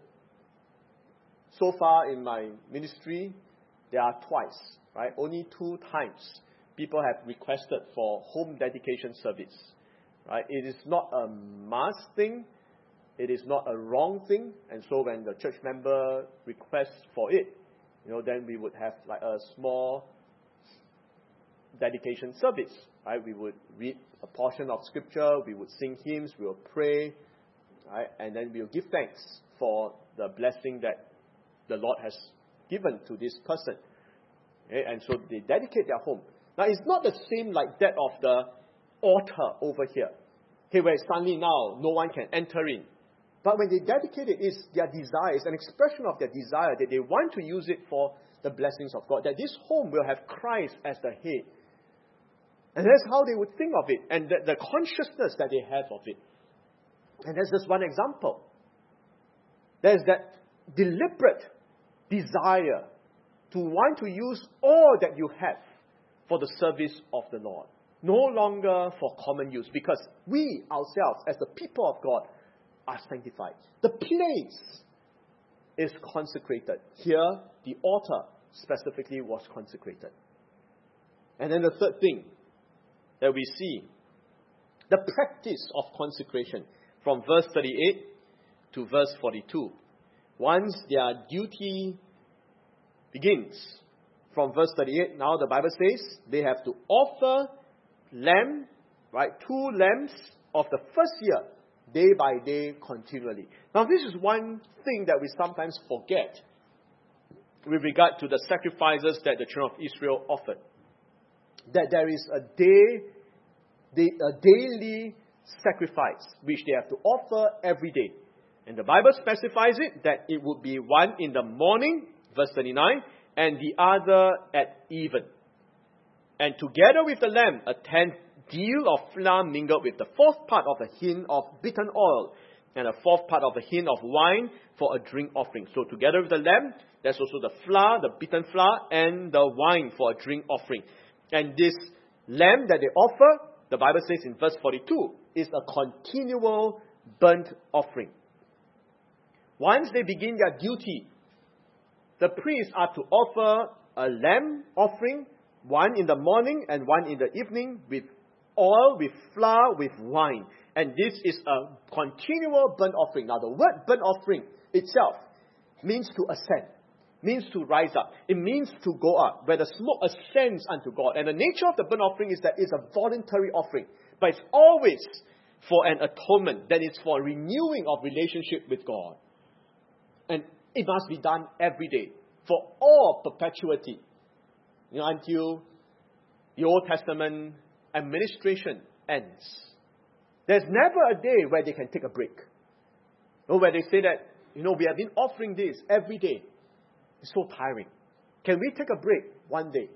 So far in my ministry, there are twice, right? Only two times people have requested for home dedication service, right? It is not a must thing. It is not a wrong thing. And so when the church member requests for it, you know, then we would have like a small dedication service, right? We would read a portion of scripture, we would sing hymns, we would pray, right? And then we will give thanks for the blessing that the Lord has given to this person. Okay? And so they dedicate their home. Now, it's not the same like that of the altar over here. Okay, where suddenly now no one can enter in. But when they dedicate it, it's their desire, it's an expression of their desire that they want to use it for the blessings of God. That this home will have Christ as the head. And that's how they would think of it. And the, the consciousness that they have of it. And that's just one example. There's that deliberate desire to want to use all that you have for the service of the Lord. No longer for common use. Because we ourselves, as the people of God, are sanctified. The place is consecrated. Here, the altar specifically was consecrated. And then the third thing that we see, the practice of consecration from verse thirty-eight to verse forty-two. Once their duty begins, from verse thirty-eight, now the Bible says they have to offer lamb, right, two lambs of the first year, day by day, continually. Now this is one thing that we sometimes forget with regard to the sacrifices that the children of Israel offered. That there is a day, the, a daily sacrifice which they have to offer every day. And the Bible specifies it that it would be one in the morning, verse thirty-nine, and the other at even. And together with the lamb, a tenth deal of flour mingled with the fourth part of a hin of bittern oil, and a fourth part of a hin of wine for a drink offering. So together with the lamb, there's also the flour, the bittern flour, and the wine for a drink offering. And this lamb that they offer, the Bible says in verse forty-two, is a continual burnt offering. Once they begin their duty, the priests are to offer a lamb offering, one in the morning and one in the evening, with oil, with flour, with wine. And this is a continual burnt offering. Now the word burnt offering itself means to ascend, means to rise up. It means to go up, where the smoke ascends unto God. And the nature of the burnt offering is that it's a voluntary offering. But it's always for an atonement, that is for a renewing of relationship with God. And it must be done every day, for all perpetuity, you know, until the Old Testament administration ends. There's never a day where they can take a break. Or where they say that, you know, we have been offering this every day. It's so tiring. Can we take a break one day?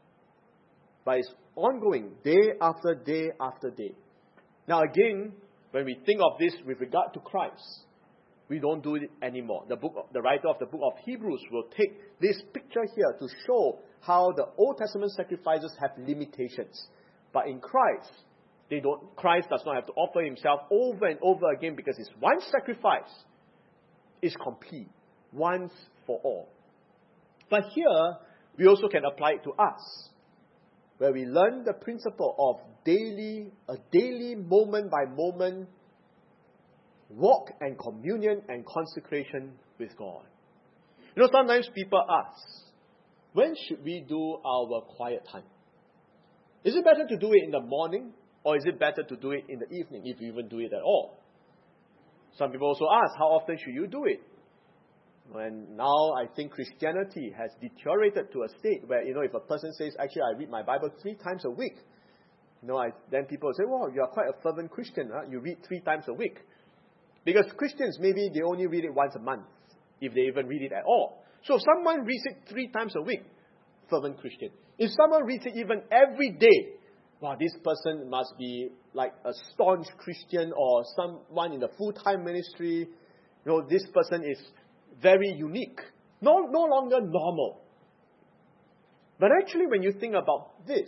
But it's ongoing, day after day after day. Now again, when we think of this with regard to Christ, we don't do it anymore. The book, the writer of the book of Hebrews will take this picture here to show how the Old Testament sacrifices have limitations. But in Christ, they don't. Christ does not have to offer himself over and over again because his one sacrifice is complete, once for all. But here, we also can apply it to us, where we learn the principle of daily, a daily moment by moment walk and communion and consecration with God. You know, sometimes people ask, when should we do our quiet time? Is it better to do it in the morning, or is it better to do it in the evening, if you even do it at all? Some people also ask, how often should you do it? And now I think Christianity has deteriorated to a state where, you know, if a person says, actually I read my Bible three times a week, you know, I, then people say, well, you are quite a fervent Christian, huh? You read three times a week. Because Christians, maybe they only read it once a month, if they even read it at all. So if someone reads it three times a week, fervent Christian. If someone reads it even every day, wow, this person must be like a staunch Christian or someone in the full-time ministry. You know, this person is very unique. No, no longer normal. But actually, when you think about this,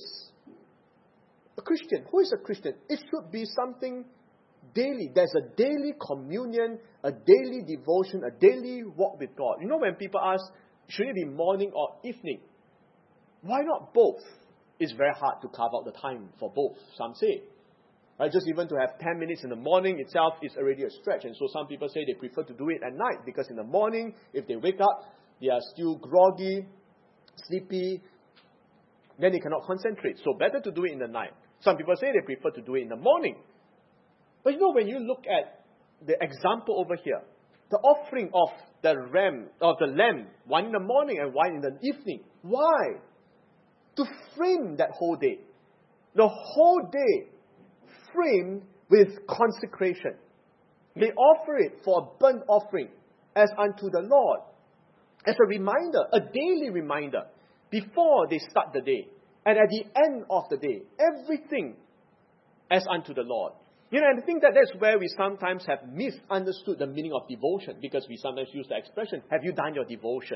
a Christian, who is a Christian? It should be something daily. There's a daily communion, a daily devotion, a daily walk with God. You know, when people ask, should it be morning or evening? Why not both? It's very hard to carve out the time for both, some say. Right? Just even to have ten minutes in the morning itself is already a stretch. And so some people say they prefer to do it at night, because in the morning, if they wake up, they are still groggy, sleepy, then they cannot concentrate. So better to do it in the night. Some people say they prefer to do it in the morning. But you know, when you look at the example over here, the offering of the ram, of the lamb, one in the morning and one in the evening. Why? To frame that whole day. The whole day framed with consecration. They offer it for a burnt offering as unto the Lord. As a reminder, a daily reminder, before they start the day. And at the end of the day, everything as unto the Lord. You know, and I think that that's where we sometimes have misunderstood the meaning of devotion, because we sometimes use the expression, have you done your devotion?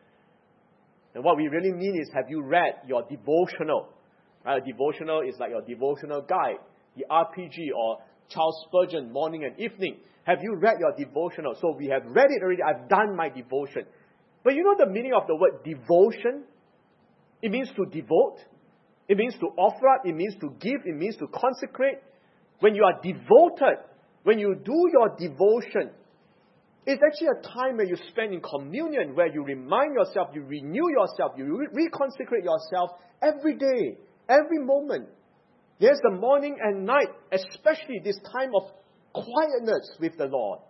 And what we really mean is, have you read your devotional? Right? A devotional is like your devotional guide, the R P G or Charles Spurgeon, morning and evening. Have you read your devotional? So we have read it already. I've done my devotion. But you know the meaning of the word devotion? It means to devote. It means to offer up. It means to give. It means to consecrate. When you are devoted, when you do your devotion, it's actually a time where you spend in communion, where you remind yourself, you renew yourself, you re- reconsecrate yourself every day, every moment. Yes, the morning and night, especially this time of quietness with the Lord.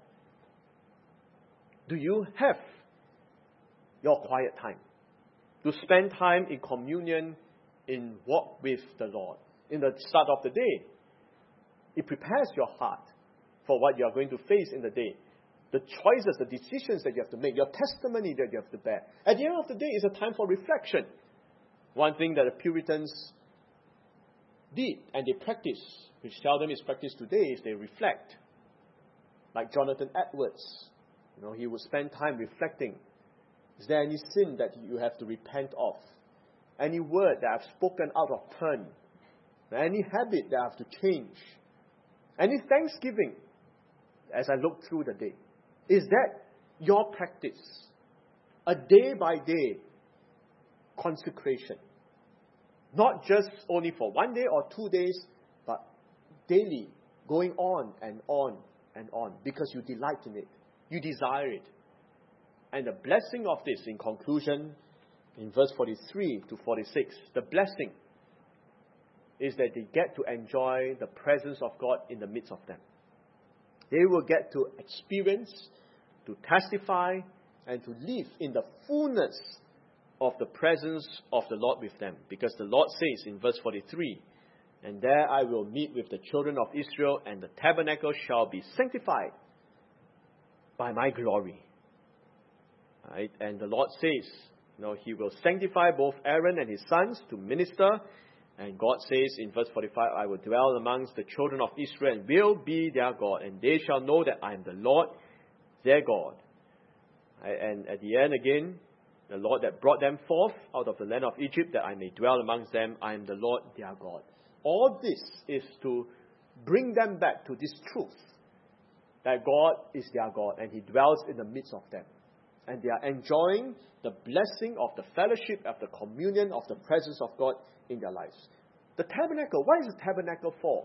Do you have your quiet time? To spend time in communion, in walk with the Lord, in the start of the day. It prepares your heart for what you are going to face in the day. The choices, the decisions that you have to make, your testimony that you have to bear. At the end of the day, it's a time for reflection. One thing that the Puritans did and they practice, which seldom is practiced today, is they reflect. Like Jonathan Edwards, you know, he would spend time reflecting. Is there any sin that you have to repent of? Any word that I've spoken out of turn? Any habit that I have to change? Any thanksgiving as I look through the day? Is that your practice? A day by day consecration. Not just only for one day or two days, but daily, going on and on and on, because you delight in it. You desire it. And the blessing of this, in conclusion, in verse forty-three to forty-six, the blessing is that they get to enjoy the presence of God in the midst of them. They will get to experience, to testify, and to live in the fullness of the presence of the Lord with them. Because the Lord says in verse forty-three, and there I will meet with the children of Israel, and the tabernacle shall be sanctified by my glory. Right? And the Lord says, you know, He will sanctify both Aaron and his sons to minister, And God says in verse forty-five, I will dwell amongst the children of Israel and will be their God, and they shall know that I am the Lord their God. And at the end again, the Lord that brought them forth out of the land of Egypt, that I may dwell amongst them, I am the Lord their God. All this is to bring them back to this truth, that God is their God and He dwells in the midst of them. And they are enjoying the blessing of the fellowship, of the communion, of the presence of God in their lives. The tabernacle, what is the tabernacle for?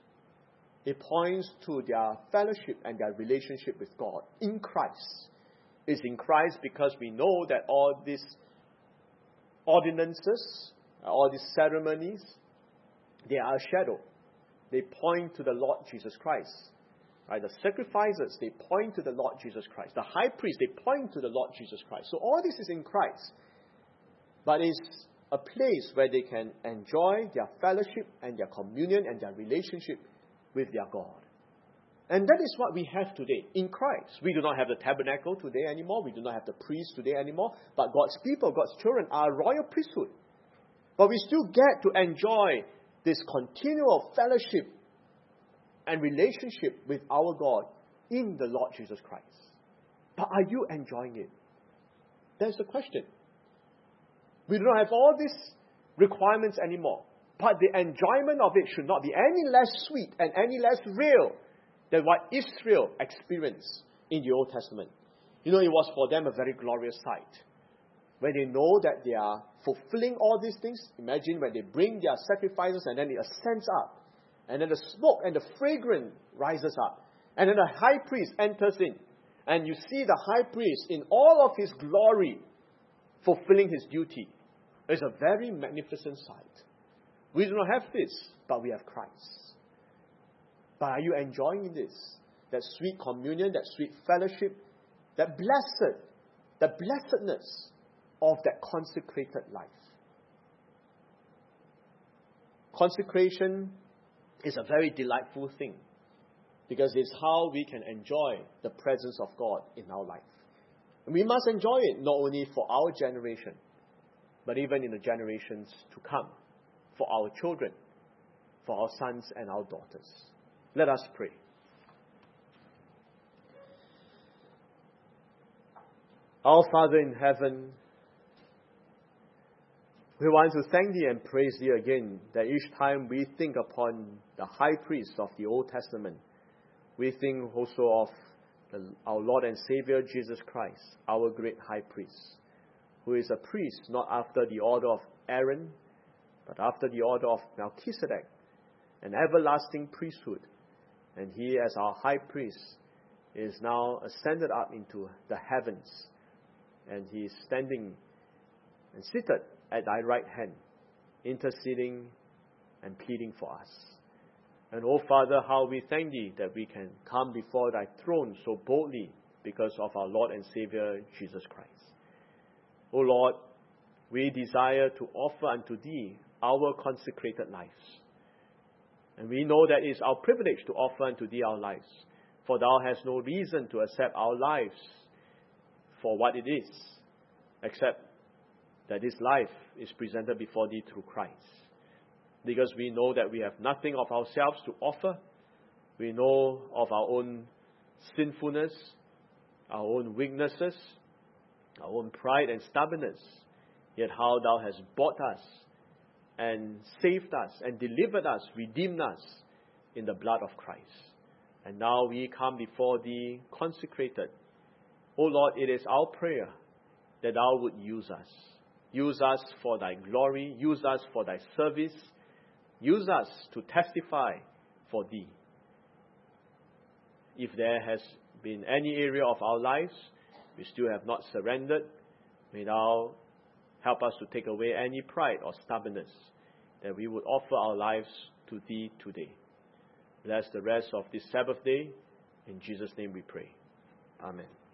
It points to their fellowship and their relationship with God in Christ. It's in Christ because we know that all these ordinances, all these ceremonies, they are a shadow. They point to the Lord Jesus Christ. Right? The sacrifices, they point to the Lord Jesus Christ. The high priest, they point to the Lord Jesus Christ. So all this is in Christ. But it's a place where they can enjoy their fellowship and their communion and their relationship with their God. And that is what we have today in Christ. We do not have the tabernacle today anymore. We do not have the priest today anymore. But God's people, God's children are a royal priesthood. But we still get to enjoy this continual fellowship and relationship with our God in the Lord Jesus Christ. But are you enjoying it? That's the question. We do not have all these requirements anymore. But the enjoyment of it should not be any less sweet and any less real than what Israel experienced in the Old Testament. You know, it was for them a very glorious sight. When they know that they are fulfilling all these things, imagine when they bring their sacrifices and then it ascends up. And then the smoke and the fragrance rises up. And then the high priest enters in. And you see the high priest in all of his glory fulfilling his duty. It's a very magnificent sight. We do not have this, but we have Christ. But are you enjoying this? That sweet communion, that sweet fellowship, that blessed, the blessedness of that consecrated life. Consecration is a very delightful thing because it's how we can enjoy the presence of God in our life. And we must enjoy it not only for our generation, but even in the generations to come, for our children, for our sons and our daughters. Let us pray. Our Father in heaven, we want to thank Thee and praise Thee again that each time we think upon the high priest of the Old Testament, we think also of the, our Lord and Savior Jesus Christ, our great high priest, who is a priest not after the order of Aaron, but after the order of Melchizedek, an everlasting priesthood. And He, as our high priest, is now ascended up into the heavens, and He is standing and seated at Thy right hand, interceding and pleading for us. And oh Father, how we thank Thee that we can come before Thy throne so boldly because of our Lord and Savior Jesus Christ. Oh Lord, we desire to offer unto Thee our consecrated lives. And we know that it is our privilege to offer unto Thee our lives, for Thou hast no reason to accept our lives for what it is, except that this life is presented before Thee through Christ. Because we know that we have nothing of ourselves to offer. We know of our own sinfulness, our own weaknesses, our own pride and stubbornness. Yet how Thou hast bought us and saved us and delivered us, redeemed us in the blood of Christ. And now we come before Thee consecrated. O Lord, it is our prayer that Thou would use us. Use us for Thy glory. Use us for Thy service. Use us to testify for Thee. If there has been any area of our lives we still have not surrendered, may Thou help us to take away any pride or stubbornness, that we would offer our lives to Thee today. Bless the rest of this Sabbath day. In Jesus' name we pray. Amen.